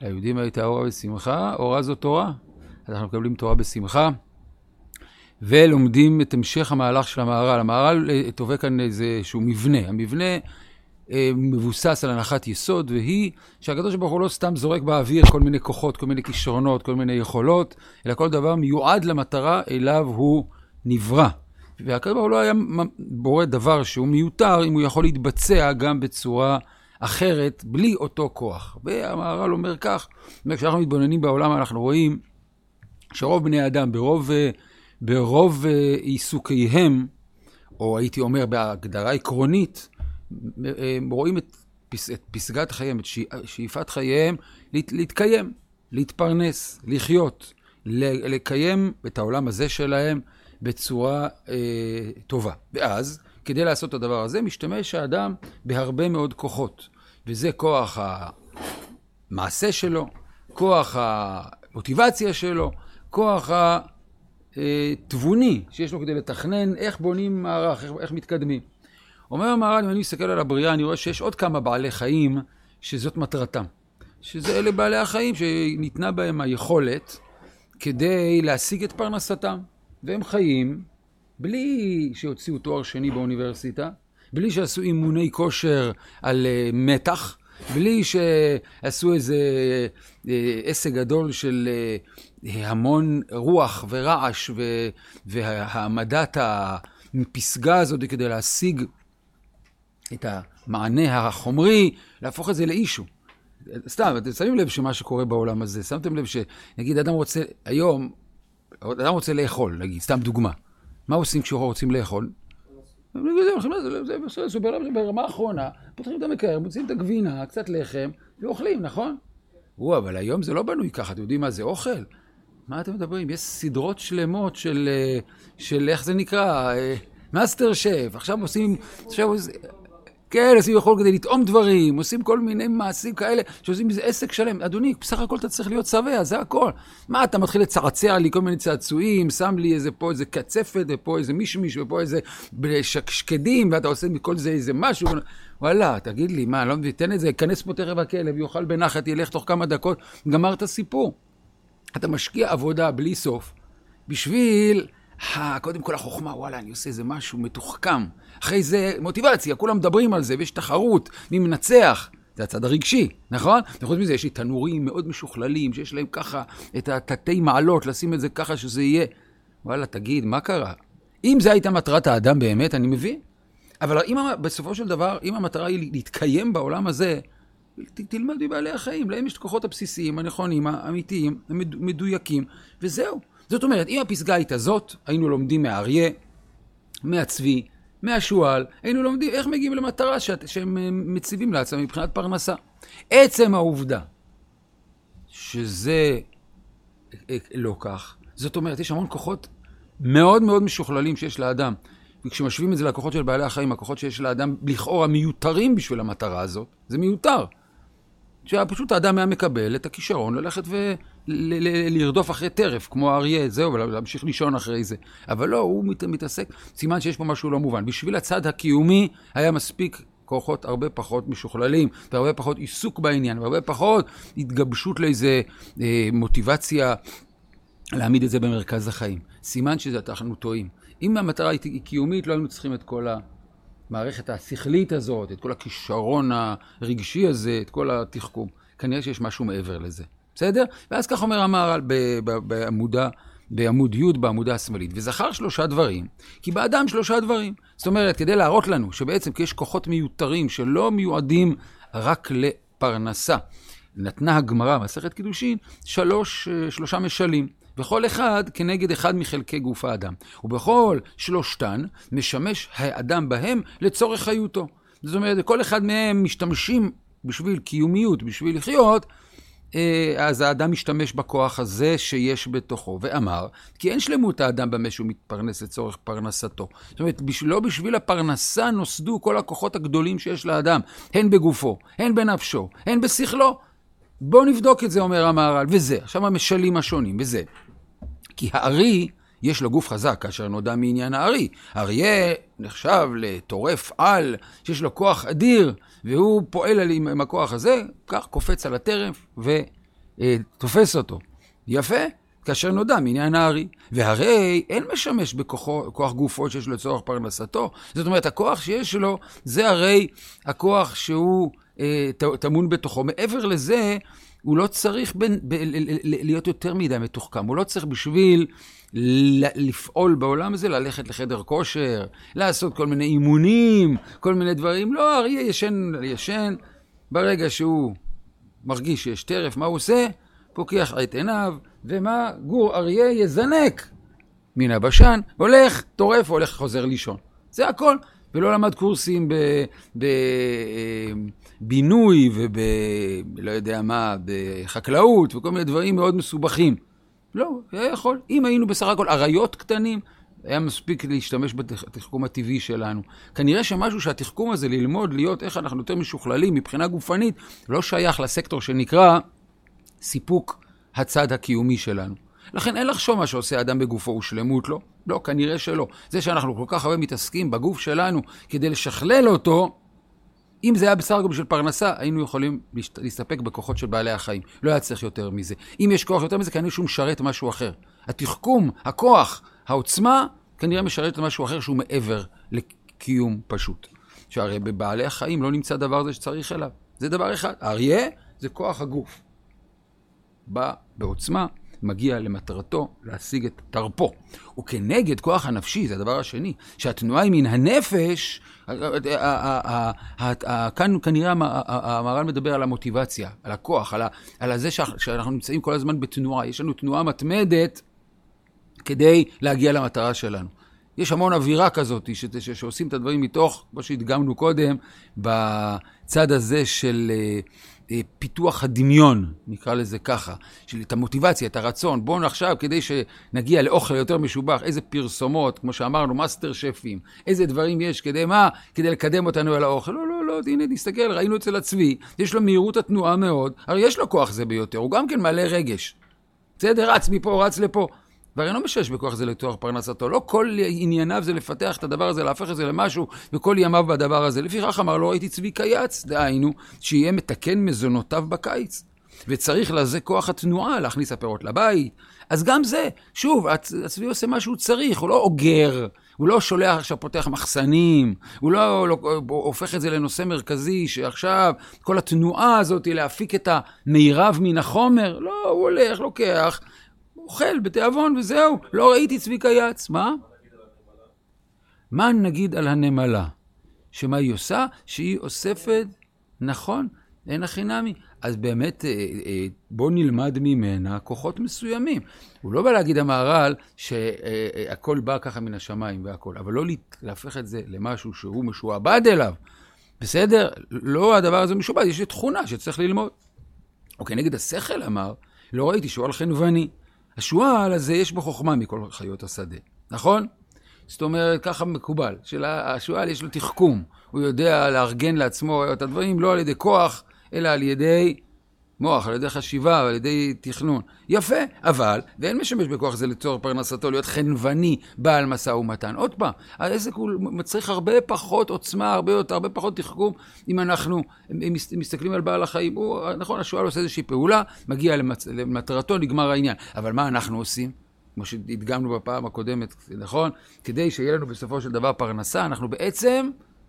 ליהודים הייתה אורה בשמחה, אורה זו תורה. אז אנחנו מקבלים תורה בשמחה, ולומדים את המשך המהלך של המהר"ל. המהר"ל תובע כאן איזשהו מבנה. המבנה מבוסס על הנחת יסוד, והיא שהקדוש ברוך הוא לא סתם זורק באוויר כל מיני כוחות, כל מיני כישרונות, כל מיני יכולות, אלא כל דבר מיועד למטרה אליו הוא נברא. והקדוש ברוך הוא לא היה בורא דבר שהוא מיותר, אם הוא יכול להתבצע גם בצורה אחרת, בלי אותו כוח. והמהר"ל אומר כך, כשאנחנו מתבוננים בעולם אנחנו רואים שרוב בני האדם ברוב עיסוקיהם, או הייתי אומר בהגדרה עקרונית, רואים את פסגת חייהם, את שאיפת חייהם, להתקיים, להתפרנס, לחיות, לקיים את העולם הזה שלהם בצורה טובה. ואז, כדי לעשות את הדבר הזה, משתמש האדם בהרבה מאוד כוחות. וזה כוח המעשה שלו, כוח המוטיבציה שלו, כוח התבוני שיש לו כדי לתכנן איך בונים מערך, איך מתקדמים. אומר המהר"ל, אם אני מסתכל על הבריאה, אני רואה שיש עוד כמה בעלי חיים שזאת מטרתם. שזה אלה בעלי החיים שניתנה בהם היכולת כדי להשיג את פרנסתם. והם חיים בלי שהוציאו תואר שני באוניברסיטה, בלי שעשו אימוני כושר על מתח, בלי שעשו איזה עסק גדול של המון רוח ורעש והעמדת הפסגה הזאת כדי להשיג את המענה החומרי, להפוך את זה לאישו. סתם, אתם שמים לב שמה שקורה בעולם הזה, שמתם לב שנגיד אדם רוצה לאכול, נגיד, סתם דוגמה. מה עושים כשאנחנו רוצים לאכול? זה ברמה האחרונה, פותחים את המקרר, מוצאים את הגבינה, קצת לחם, ואוכלים, נכון? אבל היום זה לא בנוי ככה, אתם יודעים מה זה אוכל? מה אתם מדברים? יש סדרות שלמות של איך זה נקרא? מאסטר שף. עכשיו עושים יכול כדי לטעום דברים, עושים כל מיני מעשים כאלה, שעושים איזה עסק שלם. אדוני, בסך הכל אתה צריך להיות שבע, זה הכל. מה, אתה מתחיל לצעצע לי כל מיני צעצועים, שם לי פה איזה קצפת, ופה איזה מישמיש, ופה איזה שקדים, ואתה עושה מכל זה איזה משהו. וואלה, תגיד לי, מה, לא תן את זה, יכנס פה תכף הכלב, יאכל בנחת, ילך תוך כמה דקות, גמר את הסיפור. אתה משקיע עבודה בלי סוף, בשביל קודם כל החוכמה, וואלה, אני עושה איזה משהו מתוחכם. אחרי זה מוטיבציה, כולם מדברים על זה, ויש תחרות, מי מנצח. זה הצד הרגשי, נכון? וחוץ מזה, יש לי תנורים מאוד משוכללים, שיש להם ככה את התתי מעלות, לשים את זה ככה שזה יהיה. וואלה, תגיד, מה קרה? אם זה הייתה מטרת האדם באמת, אני מבין. אבל בסופו של דבר, אם המטרה היא להתקיים בעולם הזה, תלמד מבעלי החיים, להם יש את הכוחות הבסיסיים, הנכונים, האמיתיים, המדויקים, וזהו. זאת אומרת, אם הפסגה הייתה זאת, היינו לומדים מהאריה, מהצבי, מהשואל, היינו לומדים איך מגיעים למטרה שהם מציבים לעצמם מבחינת פרנסה. עצם העובדה שזה לא כך, זאת אומרת, יש המון כוחות מאוד מאוד משוכללים שיש לאדם, וכשמשווים את זה לכוחות של בעלי החיים, הכוחות שיש לאדם לכאורה מיותרים בשביל המטרה הזאת, זה מיותר. שפשוט האדם היה מקבל את הכישרון ללכת ולרדוף אחרי טרף, כמו האריה, זהו, ולהמשיך לישון אחרי זה. אבל לא, הוא מתעסק, סימן שיש פה משהו לא מובן. בשביל הצד הקיומי היה מספיק כוחות הרבה פחות משוכללים, והרבה פחות עיסוק בעניין, והרבה פחות התגבשות לאיזה מוטיבציה להעמיד את זה במרכז החיים. סימן שזה אנחנו טועים. אם המטרה היא קיומית, לא היינו צריכים את כל המערכת השכלית הזאת, את כל הכישרון הרגשי הזה, את כל התחכום. כנראה שיש משהו מעבר לזה. בסדר? ואז כך אומר המהר"ל בעמוד י' בעמודה השמאלית. וזכר 3 דברים, כי באדם 3 דברים. זאת אומרת, כדי להראות לנו שבעצם יש כוחות מיותרים שלא מיועדים רק לפרנסה. נתנה הגמרא, מסכת קידושין, 3 משלים. וכל אחד כנגד אחד מחלקי גוף האדם. ובכל 3 משמש האדם בהם לצורך חיותו. זאת אומרת, כל אחד מהם משתמשים בשביל קיומיות, בשביל לחיות, אז האדם משתמש בכוח הזה שיש בתוכו. ואמר, כי אין שלמות האדם במה שהוא מתפרנס לצורך פרנסתו. זאת אומרת, לא בשביל הפרנסה נוסדו כל הכוחות הגדולים שיש לאדם, הן בגופו, הן בנפשו, הן בשכלו. בואו נבדוק את זה, אומר המהר"ל, וזה. עכשיו המשלים השונים, וזה. כי הארי יש לו גוף חזק, כאשר נודע מעניין הארי. אריה נחשב לטורף על, שיש לו כוח אדיר, והוא פועל עם הכוח הזה, כך קופץ על הטרף תופס אותו. יפה, כאשר נודע מעניין הארי. והרי אין משמש בכוח גופו שיש לו לצורך פרנסתו. זאת אומרת, הכוח שיש לו, זה הרי הכוח שהוא טמון בתוכו. מעבר לזה, הוא לא צריך להיות יותר מדי מתוחכם. הוא לא צריך בשביל לפעול בעולם הזה, ללכת לחדר כושר, לעשות כל מיני אימונים, כל מיני דברים. לא, אריה ישן. ברגע שהוא מרגיש שיש טרף, מה הוא עושה? פוקח את עיניו, ומה? גור אריה יזנק מן הבשן, הולך, טורף, הולך, חוזר לישון. זה הכל. ולא למד קורסים בבינוי לא יודע מה, בחקלאות וכל מיני דברים מאוד מסובכים. לא, היה יכול. אם היינו בסך הכל אריות קטנים, היה מספיק להשתמש בתחכום הטבעי שלנו. כנראה שמשהו שהתחכום הזה ללמוד להיות איך אנחנו יותר משוכללים מבחינה גופנית, לא שייך לסקטור שנקרא סיפוק הצד הקיומי שלנו. לכן אין לחשוב מה שעושה אדם בגופו הוא שלמות לו. לא, כנראה שלא. זה שאנחנו כל כך הרבה מתעסקים בגוף שלנו כדי לשכלל אותו, אם זה היה בסך הכל בשביל פרנסה, היינו יכולים להסתפק בכוחות של בעלי החיים. לא היה צריך יותר מזה. אם יש כוח יותר מזה, כנראה שהוא משרת משהו אחר. התחכום, הכוח, העוצמה, כנראה משרת משהו אחר שהוא מעבר לקיום פשוט. שהרי בבעלי החיים לא נמצא דבר הזה שצריך אליו. זה דבר אחד. האריה זה כוח הגוף. בא בעוצמה, מגיע למטרתו להשיג את תרפו. וכנגד כוח הנפשי, זה הדבר השני, שהתנועה היא מן הנפש, כאן כנראה המהר"ל מדבר על המוטיבציה, על הכוח, על זה שאנחנו נמצאים כל הזמן בתנועה. יש לנו תנועה מתמדת כדי להגיע למטרה שלנו. יש המון אווירה כזאת שעושים את הדברים מתוך, כמו שהדגמנו קודם, בצד הזה של פיתוח הדמיון, נקרא לזה ככה, של את המוטיבציה, את הרצון. בואו עכשיו, כדי שנגיע לאוכל יותר משובח, איזה פרסומות, כמו שאמרנו, מאסטר שפים, איזה דברים יש, כדי מה? כדי לקדם אותנו על האוכל. לא, הנה, נסתכל, ראינו אצל הצבי, יש לו מהירות התנועה מאוד, הרי יש לו כוח זה ביותר, הוא גם כן מלא רגש. בסדר, רץ מפה, רץ לפה. והרי לא משש בכוח זה לתואר פרנסתו. לא כל ענייניו זה לפתח את הדבר הזה, להפך את זה למשהו, וכל ימיו בדבר הזה. לפיכך אמר, לא ראיתי צבי קיץ, דהיינו, שיהיה מתקן מזונותיו בקיץ. וצריך לזה כוח התנועה, להכניס הפירות לבית. אז גם זה, שוב, הצבי עושה מה שהוא צריך, הוא לא אוגר, הוא לא שולח עכשיו פותח מחסנים, הוא לא הופך את זה לנושא מרכזי, שעכשיו כל התנועה הזאת היא להפיק את המירב מן החומר. לא, הוא הולך, לוקח, אוכל בתיאבון וזהו, לא ראיתי צבי קיץ. מה נגיד על הנמלה? שמה היא עושה? שהיא אוספת, נכון, אין הכי נמי. אז באמת בוא נלמד ממנה כוחות מסוימים. הוא לא בא להגיד המהר"ל שהכל בא ככה מן השמיים והכל, אבל לא להפך את זה למשהו שהוא משועבד אליו. בסדר? לא הדבר הזה משועבד, יש תכונה שצריך ללמוד. אוקיי, נגד השכל אמר, לא ראיתי שועל חנווני. השועל הזה יש בו חוכמה מכל חיות השדה, נכון? זאת אומרת, ככה מקובל, השועל יש לו תחכום, הוא יודע לארגן לעצמו את הדברים לא על ידי כוח, אלא על ידי מוח, על ידי חשיבה, על ידי תכנון. יפה, אבל, ואין משמש בכוח זה לצורך פרנסתו, להיות חנווני בעל משא ומתן. עוד פעם, העסק הוא מצריך הרבה פחות עוצמה, הרבה פחות תחכום, אם אנחנו מסתכלים על בעל החיים. נכון, השועל עושה איזושהי פעולה, מגיע למטרתו, נגמר העניין. אבל מה אנחנו עושים? כמו שהדגמנו בפעם הקודמת, נכון? כדי שיהיה לנו בסופו של דבר פרנסה, אנחנו בעצם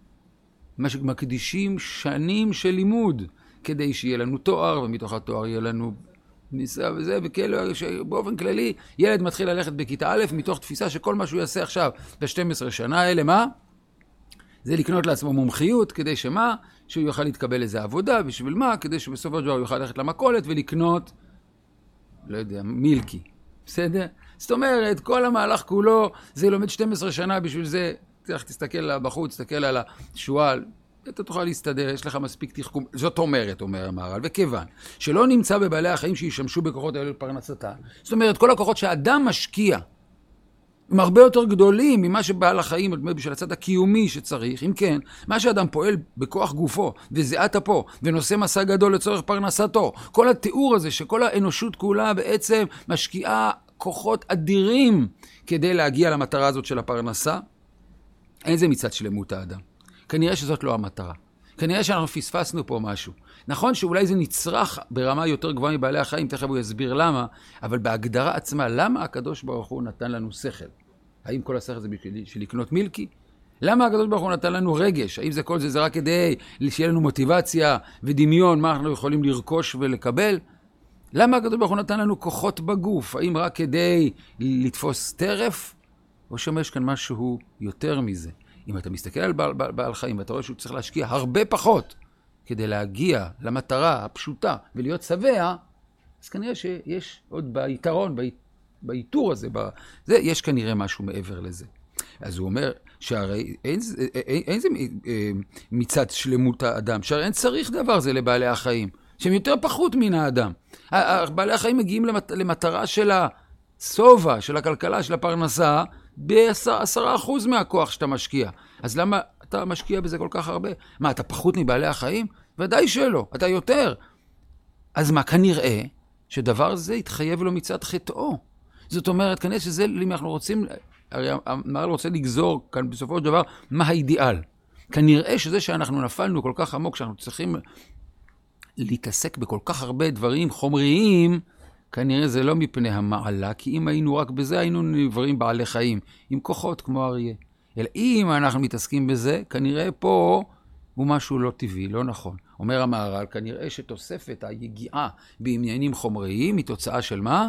מקדישים שנים של לימוד, כדי שיהיה לנו תואר, ומתוך התואר יהיה לנו ניסה וזה, באופן כללי, ילד מתחיל ללכת בכיתה א', מתוך תפיסה שכל מה שהוא יעשה עכשיו, ב-12 שנה האלה, מה? זה לקנות לעצמו מומחיות, כדי שמה? שהוא יוכל להתקבל איזה עבודה, בשביל מה? כדי שבסופו של דבר הוא יוכל ללכת למכולת ולקנות, לא יודע, מילקי. בסדר? זאת אומרת, כל המהלך כולו, זה לומד 12 שנה בשביל זה, תסתכל בחוץ, תסתכל על השועל, אתה תוכל להסתדר, יש לך מספיק תחכום. זאת אומרת, אומר המהר"ל, וכיוון שלא נמצא בבעלי החיים שישמשו בכוחות האלה לפרנסתה. זאת אומרת, כל הכוחות שהאדם משקיע, הם הרבה יותר גדולים ממה שבעל החיים, בשביל הצד הקיומי שצריך. אם כן, מה שאדם פועל בכוח גופו, וזיעת אפו, ונושא מסע גדול לצורך פרנסתו, כל התיאור הזה שכל האנושות כולה בעצם משקיעה כוחות אדירים כדי להגיע למטרה הזאת של הפרנסה, אין זה מצד שלמות האדם. כנראה שזאת לא המטרה. כנראה שאנחנו פספסנו פה משהו. נכון שאולי זה נצרך ברמה יותר גבוהה מבעלי החיים, תכף הוא יסביר למה, אבל בהגדרה עצמה, למה הקדוש ברוך הוא נתן לנו שכל? האם כל השכל זה בשביל לקנות מילקי? למה הקדוש ברוך הוא נתן לנו רגש? האם זה כל זה רק כדי שיהיה לנו מוטיבציה ודמיון, מה אנחנו יכולים לרכוש ולקבל? למה הקדוש ברוך הוא נתן לנו כוחות בגוף? האם רק כדי לתפוס טרף? או שיש כאן משהו יותר מזה? אם אתה מסתכל על בעל חיים, ואתה רואה שהוא צריך להשקיע הרבה פחות כדי להגיע למטרה הפשוטה ולהיות שבע, אז כנראה שיש עוד ביתרון, באיתור הזה, יש כנראה משהו מעבר לזה. אז הוא אומר שהרי אין זה מצד שלמות האדם, שהרי אין צריך דבר זה לבעלי החיים, שהם יותר פחות מן האדם. בעלי החיים מגיעים למטרה של הסובה, של הכלכלה, של הפרנסה, ב10% מהכוח שאתה משקיע. אז למה אתה משקיע בזה כל כך הרבה? מה, אתה פחות מבעלי החיים? ודאי שלא, אתה יותר. אז מה, כנראה שדבר זה יתחייב לו מצד חטאו. זאת אומרת, כנראה שזה, אם אנחנו רוצים, הרי המהר"ל רוצה לגזור כאן בסופו של דבר, מה האידיאל. כנראה שזה שאנחנו נפלנו כל כך עמוק, שאנחנו צריכים להתעסק בכל כך הרבה דברים חומריים, כנראה זה לא מפני המעלה, כי אם היינו רק בזה, היינו נברים בעלי חיים, עם כוחות כמו אריה. אלא אם אנחנו מתעסקים בזה, כנראה פה הוא משהו לא טבעי, לא נכון. אומר המהר"ל, כנראה שתוספת היגיעה בעניינים חומריים היא תוצאה של מה?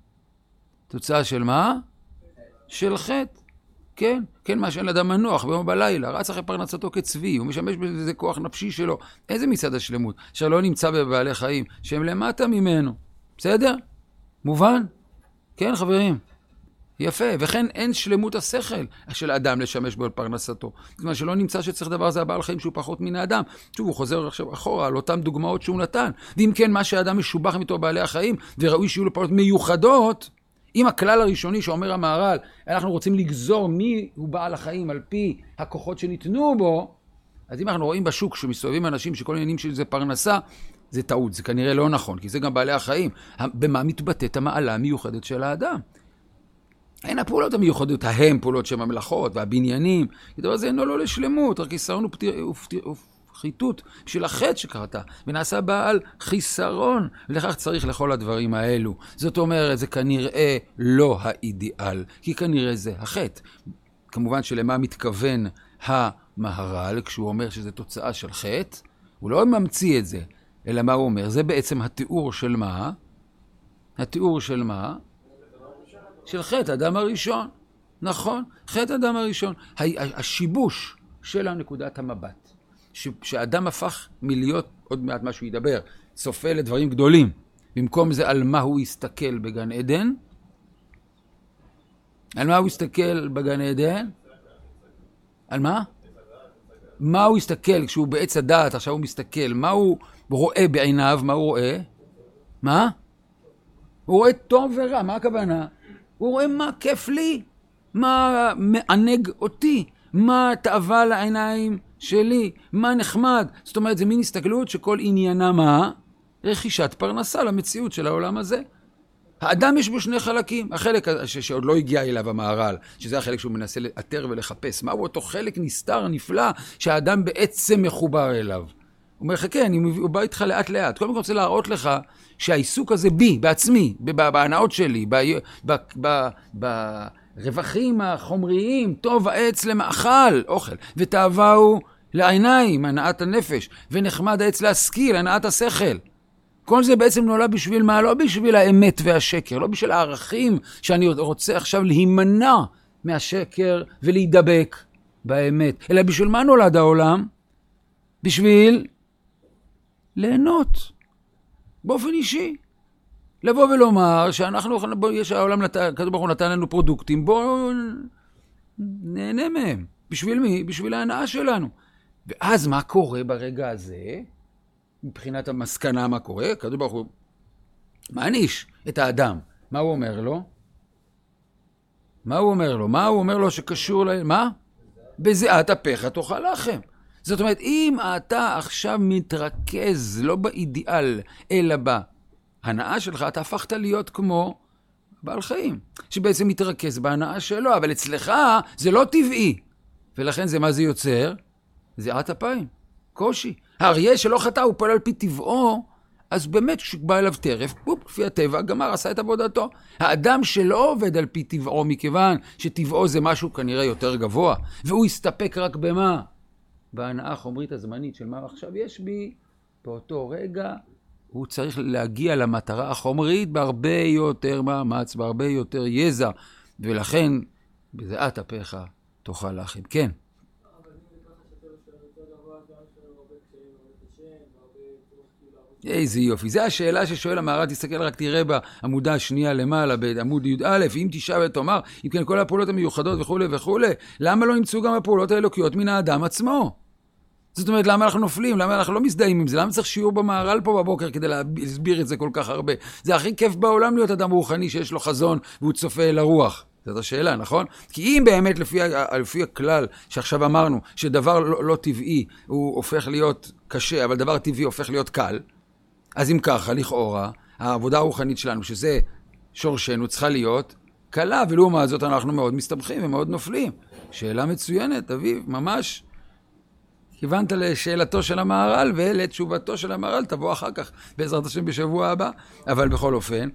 תוצאה של מה? של חטא. כן, כן, מה שאין לאדם מנוח ביום בלילה, רץ אחרי פרנסתו כצבי, הוא משמש בזה כוח נפשי שלו. איזה מצד השלמות? שלא נמצא בבעלי חיים, שהם למטה ממנו. בסדר? מובן? כן, חברים. יפה, וכן אין שלמות השכל של האדם לשמש בו על פרנסתו. זאת אומרת שלא נמצא שצריך דבר זה הבעל חיים שהוא פחות מן האדם. שוב, הוא חוזר עכשיו אחורה על אותם דוגמאות שהוא נתן. ואם כן, מה שהאדם משובח מתו בעלי החיים, וראוי שיהיו לו פעולות מיוחדות, אם הכלל הראשוני שאומר המהר"ל, אנחנו רוצים לגזור מי הוא בעל החיים על פי הכוחות שניתנו בו, אז אם אנחנו רואים בשוק שמסתובבים אנשים שכל העניינים של זה פרנסה, זה טעות, זה כנראה לא נכון, כי זה גם בעלי החיים. במה מתבטאת המעלה המיוחדת של האדם? אין הפעולות המיוחדות, ההם פעולות של המלאכות והבניינים, כדבר זה אינו לא לשלמות, רק חיסרון ופחיתות בשביל החטא שקרתה, ונעשה בעל חיסרון, ולכך צריך לכל הדברים האלו. זאת אומרת, זה כנראה לא האידיאל, כי כנראה זה החטא. כמובן שלמה מתכוון המהר"ל, כשהוא אומר שזה תוצאה של חטא, הוא לא ממציא את זה, אלא מה הוא אומר? זה בעצם התיאור של מה? התיאור של מה? של חטא אדם הראשון. נכון, חטא אדם הראשון. השיבוש של נקודת המבט. שהאדם הפך מלהיות, עוד מעט משהו ידבר, צופה לדברים גדולים. במקום זה על מה הוא יסתכל בגן עדן. על מה הוא יסתכל בגן עדן? על מה? מה הוא יסתכל כשהוא בעץ הדעת, עכשיו הוא מסתכל, מה הוא רואה בעיניו, מה הוא רואה? מה? הוא רואה טוב ורע, מה הכוונה? הוא רואה מה כיף לי, מה מענג אותי, מה תאווה לעיניים שלי, מה נחמד. זאת אומרת, זה מין הסתכלות שכל עניינה מה? רכישת פרנסה למציאות של העולם הזה. האדם יש בו שני חלקים. החלק שעוד לא הגיע אליו המהר"ל, שזה החלק שהוא מנסה לאתר ולחפש. מהו אותו חלק נסתר, נפלא, שהאדם בעצם מחובר אליו. הוא אומר לך, כן, הוא בא איתך לאט לאט. קודם כל רוצה להראות לך שהעיסוק הזה בי, בעצמי, בהנאות שלי, ברווחים החומריים, טוב העץ למאכל, אוכל, ותאווה הוא לעיניים, הנעת הנפש, ונחמד העץ להשכיל, הנעת השכל. כל זה בעצם נולד בשביל מה? לא בשביל האמת והשקר, לא בשביל הערכים שאני רוצה עכשיו להימנע מהשקר ולהידבק באמת, אלא בשביל מה נולד העולם? בשביל ליהנות, באופן אישי. לבוא ולומר שאנחנו, יש העולם, כתוב ברוך הוא נתן לנו פרודוקטים, בואו נהנה מהם. בשביל מי? בשביל ההנאה שלנו. ואז מה קורה ברגע הזה? מבחינת המסקנה מה קורה? כתוב ברוך הוא מעניש את האדם. מה הוא אומר לו? מה הוא אומר לו? מה הוא אומר לו שקשור מה? בזיעת אפיך תאכל לחם. זאת אומרת, אם אתה עכשיו מתרכז לא באידיאל, אלא בהנאה שלך, אתה הפכת להיות כמו בעל חיים, שבעצם מתרכז בהנאה שלו, אבל אצלך זה לא טבעי. ולכן זה מה זה יוצר? זיעת אפיים. קושי. האריה שלא חטא, הוא פועל על פי טבעו, אז באמת כשבא אליו טרף, לפי הטבע, גמר, עשה את עבודתו. האדם שלא עובד על פי טבעו, מכיוון שטבעו זה משהו כנראה יותר גבוה, והוא יסתפק רק במה? בהנאה החומרית הזמנית של מה עכשיו יש בי, באותו רגע הוא צריך להגיע למטרה החומרית בהרבה יותר מאמץ, בהרבה יותר יזע, ולכן בזיעת אפיך תאכל לחם. כן. איזה יופי. זו השאלה ששואל המהר"ל, תסתכל רק תראה בעמודה השנייה למעלה, בעמוד י"א, אם תשאל ותאמר, אם כן כל הפעולות המיוחדות וכו' וכו', למה לא ימצאו גם הפעולות האלוקיות מן האדם עצמו? זאת אומרת, למה אנחנו נופלים? למה אנחנו לא מזדהים עם זה? למה צריך שיעור במהר"ל פה בבוקר כדי להסביר את זה כל כך הרבה? זה הכי כיף בעולם להיות אדם רוחני שיש לו חזון והוא צופה אל הרוח. זאת השאלה, נכון? כי אם באמת לפי הכלל שעכשיו אמרנו, שדבר לא טבעי הוא הופך להיות קשה, אבל דבר טבעי הופך להיות קל, אז אם ככה, לכאורה, העבודה הרוחנית שלנו, שזה שורשנו, צריכה להיות קלה, ולעומת זאת אנחנו מאוד מסתבכים ומאוד נופלים. שאלה מצוינת, אביב, ממש. כיוונת לשאלתו של המהר"ל ולתשובתו של המהר"ל, תבוא אחר כך בעזרת השם בשבוע הבא. אבל בכל אופן,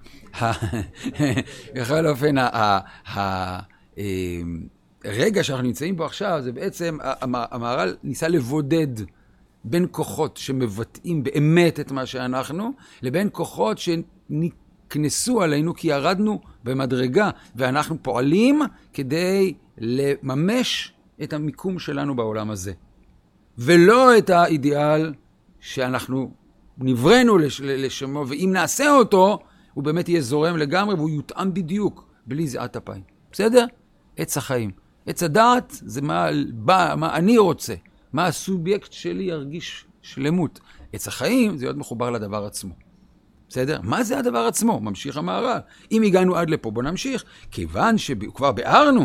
הרגע שאנחנו נמצאים בו עכשיו, זה בעצם, המהר"ל ניסה לבודד בין כוחות שמבטאים באמת את מה שאנחנו, לבין כוחות שנכנסו עלינו כי ירדנו במדרגה, ואנחנו פועלים כדי לממש את המיקום שלנו בעולם הזה. ולא את האידיאל שאנחנו נבראנו לשמו, ואם נעשה אותו, הוא באמת יהיה זורם לגמרי, והוא יותאם בדיוק, בלי זיעת אפיים. בסדר? עץ החיים. עץ הדעת זה מה אני רוצה. מה הסובייקט שלי ירגיש שלמות. עץ החיים זה להיות מחובר לדבר עצמו. בסדר? מה זה הדבר עצמו? ממשיך המהר"ל. אם הגענו עד לפה, בוא נמשיך. כיוון שכבר ביארנו.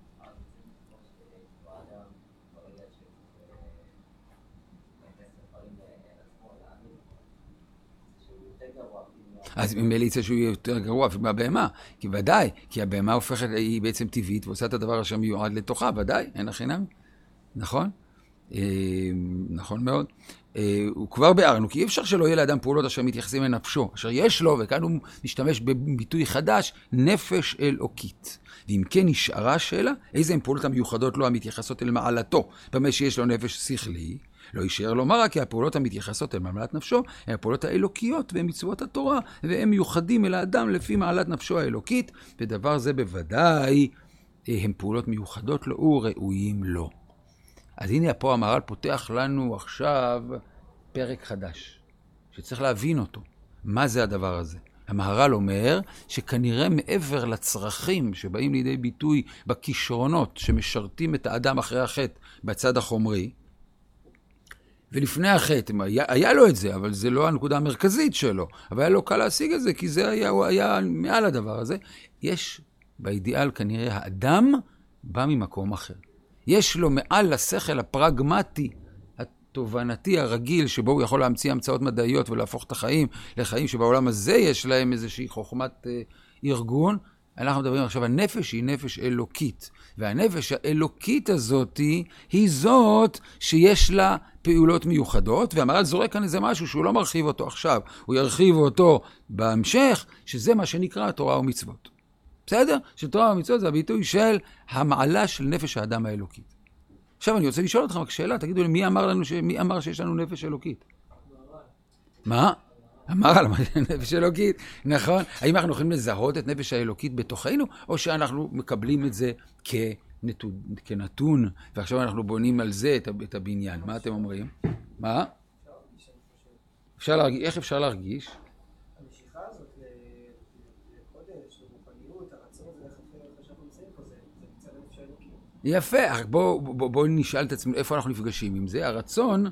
אז ממילא יצא שהוא יהיה יותר גרוע מהבהמה, כי ודאי, כי הבהמה הופכת, היא בעצם טבעית, ועושה את הדבר אשר מיועד לתוכה, ודאי, אין הכינם, נכון? נכון מאוד. הוא כבר ביארנו, כי אי אפשר שלא יהיה לאדם פעולות אשר מתייחסים לנפשו, אשר יש לו, וכאן הוא משתמש בביטוי חדש, נפש אלוקית. ואם כן נשארה השאלה, איזה הן פעולות המיוחדות לו המתייחסות אל מעלתו, במה שיש לו נפש שכלי, לא יישאר לומר רק כי הפעולות המתייחסות אל מעלת נפשו, הן הפעולות האלוקיות ומצוות התורה, והם מיוחדים אל האדם לפי מעלת נפשו האלוקית, ודבר זה בוודאי הן פעולות מיוחדות לו וראויים לו. אז הנה פה המהר"ל פותח לנו עכשיו פרק חדש, שצריך להבין אותו. מה זה הדבר הזה? המהר"ל אומר שכנראה מעבר לצרכים שבאים לידי ביטוי בכישרונות שמשרתים את האדם אחרי החטא בצד החומרי, ולפני החטא, היה לו את זה, אבל זה לא הנקודה המרכזית שלו, אבל היה לו קל להשיג את זה, כי זה היה מעל הדבר הזה. יש באידיאל כנראה האדם בא ממקום אחר. יש לו מעל לשכל הפרגמטי, התובנתי הרגיל, שבו הוא יכול להמציא המצאות מדעיות ולהפוך את החיים לחיים שבעולם הזה יש להם איזושהי חוכמת ארגון. אנחנו מדברים עכשיו, הנפש היא נפש אלוקית, והנפש האלוקית הזאת היא זאת שיש לה פעולות מיוחדות, והמהר"ל זורק כאן איזה משהו שהוא לא מרחיב אותו עכשיו, הוא ירחיב אותו בהמשך, שזה מה שנקרא תורה ומצוות. בסדר? שתורה ומצוות זה הביטוי של המעלה של נפש האדם האלוקית. עכשיו אני רוצה לשאול אתכם רק שאלה, תגידו לי, מי אמר שיש לנו נפש אלוקית? מה? המהר"ל, נפש אלוקית, נכון? האם אנחנו יכולים לזהות את נפש האלוקית בתוכנו, או שאנחנו מקבלים את זה כנתון, ועכשיו אנחנו בונים על זה את הבניין? מה אתם אומרים? מה? איך אפשר להרגיש? המשיכה הזאת לקודש, לרוחניות, הרצון, איך שאנחנו נמצאים פה, זה מצד הנפש האלוקית. יפה, בואו נשאל את עצמנו איפה אנחנו נפגשים עם זה. הרצון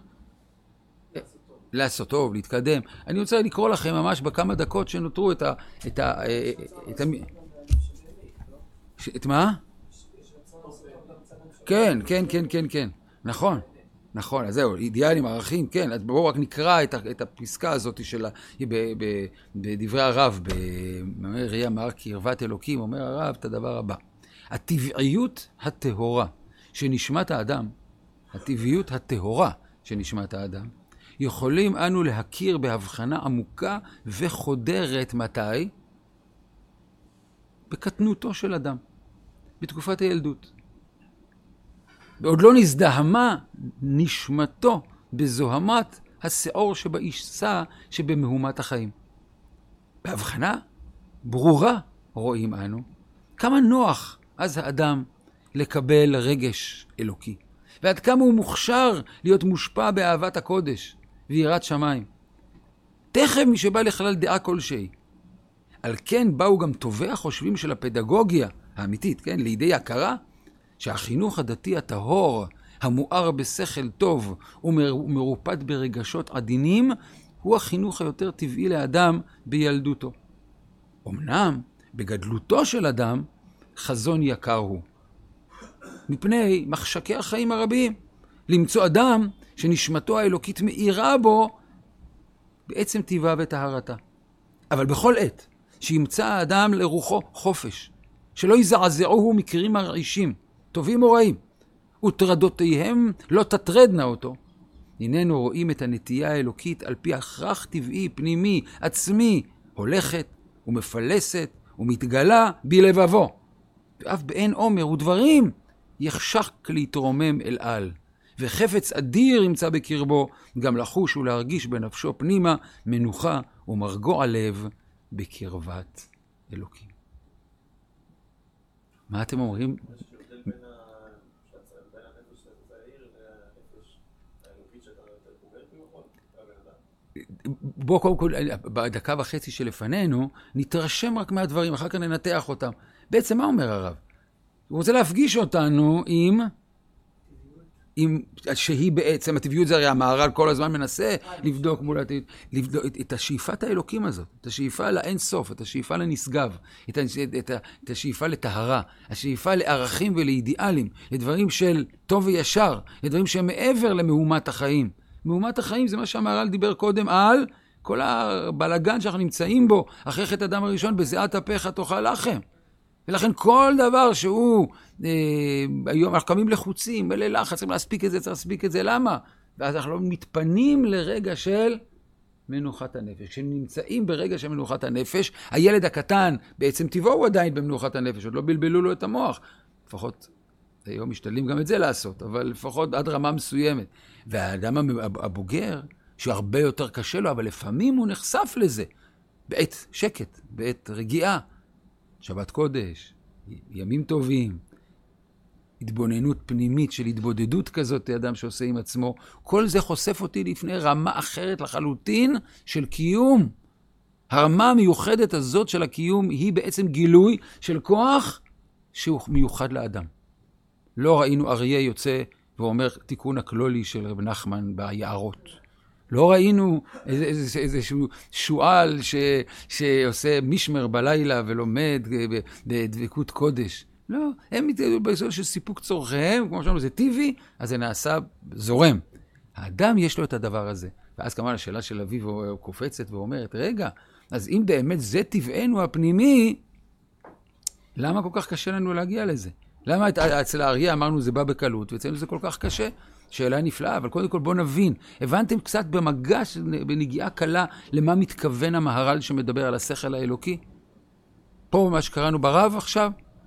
לעשות טוב, להתקדם. אני רוצה לקרוא לכם ממש בכמה דקות שנותרו את מה? כן. נכון. אז זהו, אידיאלים, ערכים, כן. אז בואו רק נקרא את הפסקה הזאת בדברי הרב, במאמר ראייה מר קרבת אלוקים, אומר הרב את הדבר הבא. הטבעיות הטהורה שנשמת האדם, הטבעיות הטהורה של נשמת האדם, יכולים אנו להכיר בהבחנה עמוקה וחודרת מתי? בקטנותו של אדם, בתקופת הילדות. ועוד לא נזדהמה נשמתו בזוהמת השעור שבאישה שבמהומת החיים. בהבחנה ברורה רואים אנו כמה נוח אז האדם לקבל רגש אלוקי, ועד כמה הוא מוכשר להיות מושפע באהבת הקודש ויראת שמיים. תכף מי שבא לכלל דעה כלשהי. על כן באו גם טובי החושבים של הפדגוגיה האמיתית, כן, לידי הכרה, שהחינוך הדתי הטהור, המואר בשכל טוב ומרופד ברגשות עדינים, הוא החינוך היותר טבעי לאדם בילדותו. אמנם בגדלותו של אדם חזון יקר הוא, מפני מחשקי החיים הרבים, למצוא אדם שנשמתו האלוקית מאירה בו בעצם טבעה וטהרתה. אבל בכל עת שימצא האדם לרוחו חופש, שלא יזעזעוהו מקרים מרעישים, טובים או רעים, וטרדותיהם לא תטרדנה אותו, הננו רואים את הנטייה האלוקית על פי הכרח טבעי, פנימי, עצמי, הולכת ומפלסת ומתגלה בלבבו. ואף באין עומר ודברים יחשק להתרומם אל על. וחפץ אדיר ימצא בקרבו, גם לחוש ולהרגיש בנפשו פנימה מנוחה ומרגוע לב בקרבת אלוקים. מה אתם אומרים? בין הנפש הצעיר והנפש האלוקית שאתה יותר קורא, בוא קודם כל, בדקה וחצי שלפנינו, נתרשם רק מהדברים, אחר כך ננתח אותם. בעצם מה אומר הרב? הוא רוצה להפגיש אותנו עם שהיא בעצם, הטבעיות זה הרי המהר"ל כל הזמן מנסה לבדוק לבדוק את השאיפת האלוקים הזאת, את השאיפה לאין סוף, את השאיפה לנשגב, את השאיפה לטהרה, השאיפה לערכים ולאידיאלים, לדברים של טוב וישר, לדברים שהם מעבר למהומת החיים. מהומת החיים זה מה שהמהר"ל דיבר קודם על כל הבלגן שאנחנו נמצאים בו, אחרי חטא אדם הראשון, בזיעת אפיך תאכל לחם. ולכן כל דבר שהוא, היום אנחנו קמים לחוצים, מלא לחץ, צריכים להספיק את זה, צריך להספיק את זה, למה? ואז אנחנו לא מתפנים לרגע של מנוחת הנפש. כשנמצאים ברגע של מנוחת הנפש, הילד הקטן בעצם טבעו הוא עדיין במנוחת הנפש, עוד לא בלבלו לו את המוח. לפחות, היום משתדלים גם את זה לעשות, אבל לפחות עד רמה מסוימת. והאדם הבוגר, שהרבה יותר קשה לו, אבל לפעמים הוא נחשף לזה. בעת שקט, בעת רגיעה. שבת קודש, ימים טובים, התבוננות פנימית של התבודדות כזאת, אדם שעושה עם עצמו, כל זה חושף אותי לפני רמה אחרת לחלוטין של קיום. הרמה המיוחדת הזאת של הקיום היא בעצם גילוי של כוח שהוא מיוחד לאדם. לא ראינו אריה יוצא ואומר תיקון הכלולי של רב נחמן ביערות. לא ראינו איזשהו שואל שעושה משמר בלילה ולומד בדבקות קודש. לא, הם ביסוד של סיפוק צורכיהם, כמו שאמרנו, זה טבעי, אז זה נעשה זורם. האדם יש לו את הדבר הזה. ואז כמובן השאלה של אביב קופצת ואומרת, רגע, אז אם באמת זה טבענו הפנימי, למה כל כך קשה לנו להגיע לזה? למה אצל האריה אמרנו זה בא בקלות, ואצלנו זה כל כך קשה? שאלה נפלאה, אבל קודם כל בוא נבין. הבנתם קצת במגע, בנגיעה קלה, למה מתכוון המהר"ל שמדבר על השכל האלוקי? פה מה שקראנו ברב עכשיו?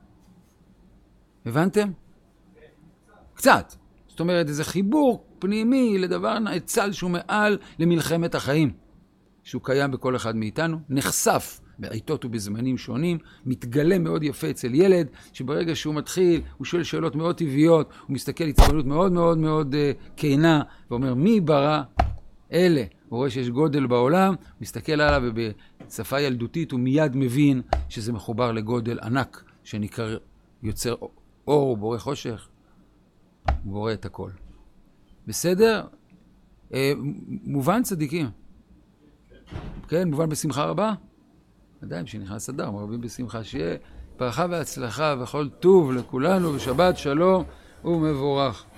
הבנתם? קצת. זאת אומרת, איזה חיבור פנימי לדבר נאצל שהוא מעל למלחמת החיים, שהוא קיים בכל אחד מאיתנו, נחשף בעיתות ובזמנים שונים, מתגלה מאוד יפה אצל ילד, שברגע שהוא מתחיל, הוא שואל שאלות מאוד טבעיות, הוא מסתכל התבוננות מאוד מאוד מאוד כנה, ואומר, מי ברא אלה? הוא רואה שיש גודל בעולם, הוא מסתכל עליו, ובשפה ילדותית הוא מיד מבין שזה מחובר לגודל ענק, שנקרא יוצר אור, בורא חושך, הוא בורא את הכל. בסדר? מובן צדיקים? כן, מובן בשמחה רבה? עדיין שנכנס אדר, מרבים בשמחה, שיהיה ברכה והצלחה וכל טוב לכולנו, ושבת שלום ומבורך.